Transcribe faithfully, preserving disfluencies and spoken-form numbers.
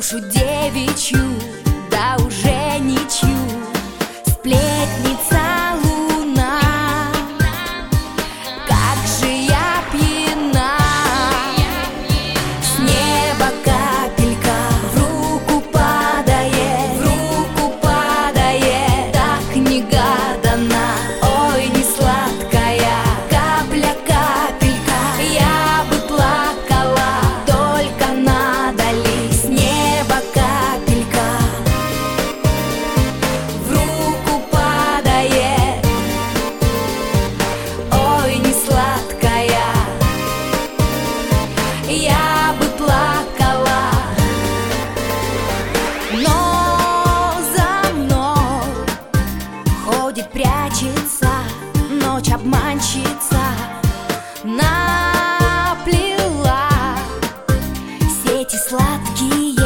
душу девичью, да уже ничью. Сплетница луна, как же я пьяна. С неба капелька в руку падает, в руку падает, так негаданно. Ой, не сладкая капля, капелька, я бы плакала, только надо ли. С неба капелька в руку падает, ой, не сладкая, я бы плакала. Но за мной ходит, прячется ночь обманщица, наплела сети сладкие.